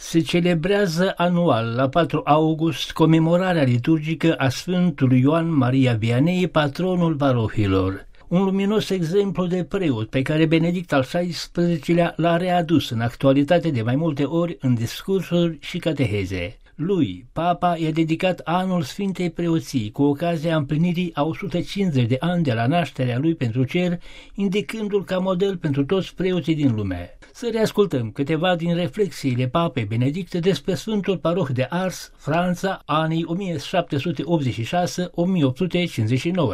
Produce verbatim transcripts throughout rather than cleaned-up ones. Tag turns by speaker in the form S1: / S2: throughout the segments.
S1: Se celebrează anual la patru august comemorarea liturgică a Sfântului Ioan Maria Vianney, patronul parohilor. Un luminos exemplu de preot pe care Benedict al șaisprezecelea l-a readus în actualitate de mai multe ori în discursuri și cateheze. Lui, Papa, i-a dedicat anul Sfintei Preoții cu ocazia împlinirii a o sută cincizeci de ani de la nașterea lui pentru cer, indicându-l ca model pentru toți preoții din lume. Să reascultăm câteva din reflexiile Papei Benedict despre Sfântul Paroh de Ars, Franța, anii o mie șapte sute optzeci și șase - o mie opt sute cincizeci și nouă.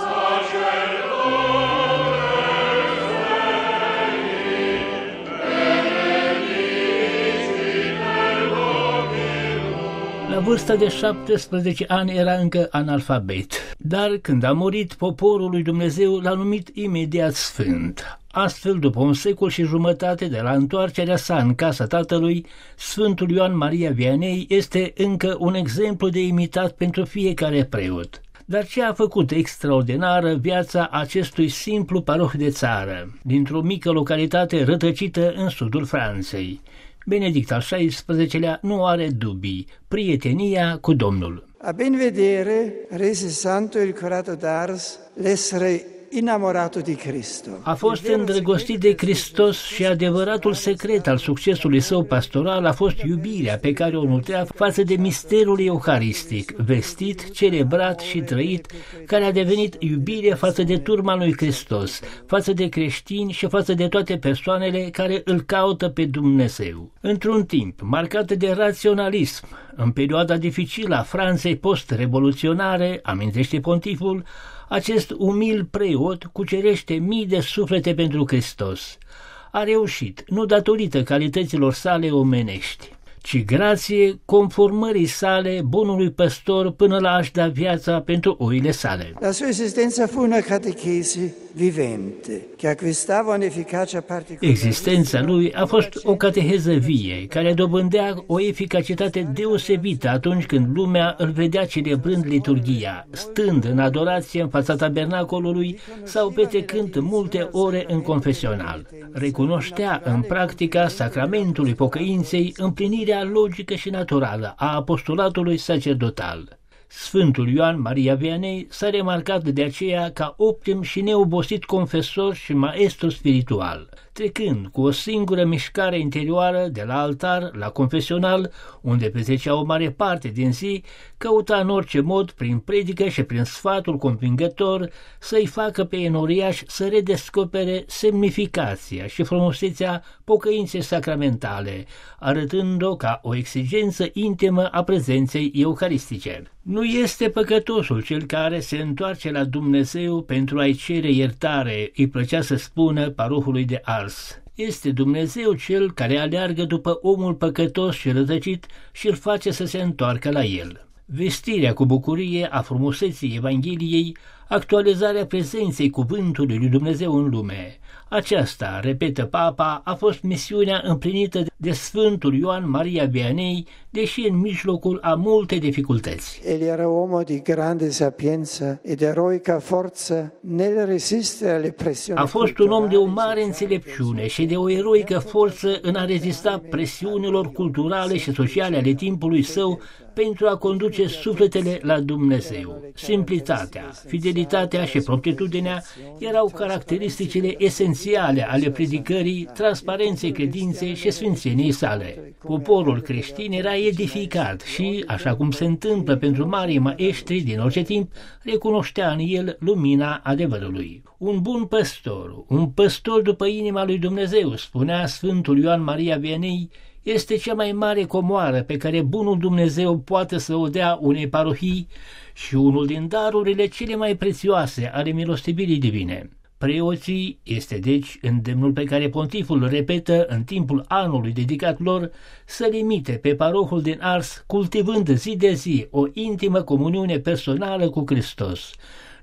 S1: La vârsta de șaptesprezece ani era încă analfabet, dar când a murit, poporul lui Dumnezeu l-a numit imediat sfânt. Astfel, după un secol și jumătate de la întoarcerea sa în casa tatălui, Sfântul Ioan Maria Vianney este încă un exemplu de imitat pentru fiecare preot. Dar ce a făcut extraordinară viața acestui simplu paroh de țară, dintr-o mică localitate rătăcită în sudul Franței? Benedict al șaisprezecelea nu are dubii, prietenia cu Domnul.
S2: A ben vedere, rese santo il curato d'Ars l'essere innamorato di Cristo.
S1: A fost îndrăgostit de Hristos și adevăratul secret al succesului său pastoral a fost iubirea pe care o nutrea față de misterul euharistic, vestit, celebrat și trăit, care a devenit iubire față de turma lui Hristos, față de creștini și față de toate persoanele care îl caută pe Dumnezeu. Într-un timp marcat de raționalism, în perioada dificilă a Franței post-revoluționare, amintește pontiful, acest umil preot cucerește mii de suflete pentru Hristos. A reușit, nu datorită calităților sale omenești, ci grație conformării sale bunului păstor până la a-și da viața pentru oile sale.
S2: La sua esistenza fu una catechesi vivente, che acquistava un'efficacia particolare.
S1: Existența lui a fost o cateheză vie, care dobândea o eficacitate deosebită atunci când lumea îl vedea celebrând liturghia, stând în adorație în fața tabernacolului sau petrecând multe ore în confesional. Recunoștea în practica sacramentului pocăinței împlinirea logică și naturală a apostolatului sacerdotal. Sfântul Ioan Maria Vianney s-a remarcat de aceea ca optim și neobosit confesor și maestru spiritual, trecând cu o singură mișcare interioară de la altar la confesional, unde petrecea o mare parte din zi, căuta în orice mod, prin predică și prin sfatul convingător, să-i facă pe enoriași să redescopere semnificația și frumusețea pocăinței sacramentale, arătând-o ca o exigență intimă a prezenței euharistice. Nu este păcătosul cel care se întoarce la Dumnezeu pentru a-i cere iertare, îi plăcea să spună parohului de Ars. Este Dumnezeu cel care aleargă după omul păcătos și rătăcit și îl face să se întoarcă la el. Vestirea cu bucurie a frumuseții Evangheliei, actualizarea prezenței cuvântului lui Dumnezeu în lume. Aceasta, repetă Papa, a fost misiunea împlinită de Sfântul Ioan Maria Vianney, deși în mijlocul a multe dificultăți.
S2: El era uomo di grande sapienza ed eroica forza nel resistere alle pressioni.
S1: A fost un om de o mare înțelepciune și de o eroică forță în a rezista presiunilor culturale și sociale ale timpului său pentru a conduce sufletele la Dumnezeu. Simplitatea, fidelitatea și promptitudinea erau caracteristicile esențiale ale predicării, transparenței credinței și sfințeniei sale. Poporul creștin era edificat și, așa cum se întâmplă pentru marii maestri din orice timp, recunoștea în el lumina adevărului. Un bun păstor, un păstor după inima lui Dumnezeu, spunea Sfântul Ioan Maria Vianney, este cea mai mare comoară pe care bunul Dumnezeu poate să o dea unei parohii și unul din darurile cele mai prețioase ale milostivirii divine. Preoții este deci îndemnul pe care pontiful îl repetă în timpul anului dedicat lor să limite pe parohul din Ars, cultivând zi de zi o intimă comuniune personală cu Hristos.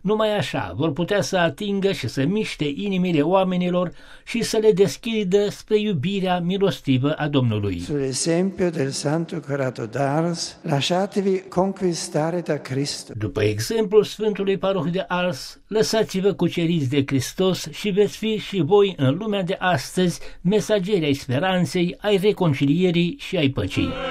S1: Numai așa vor putea să atingă și să miște inimile oamenilor și să le deschidă spre iubirea milostivă a Domnului.
S2: Sull'esempio del Santo Curato d'Ars, lasciatevi conquistare da Cristo.
S1: După exemplul Sfântului Paroh de Ars, lăsați-vă cuceriți de Hristos și veți fi și voi în lumea de astăzi mesageri ai speranței, ai reconcilierii și ai păcii.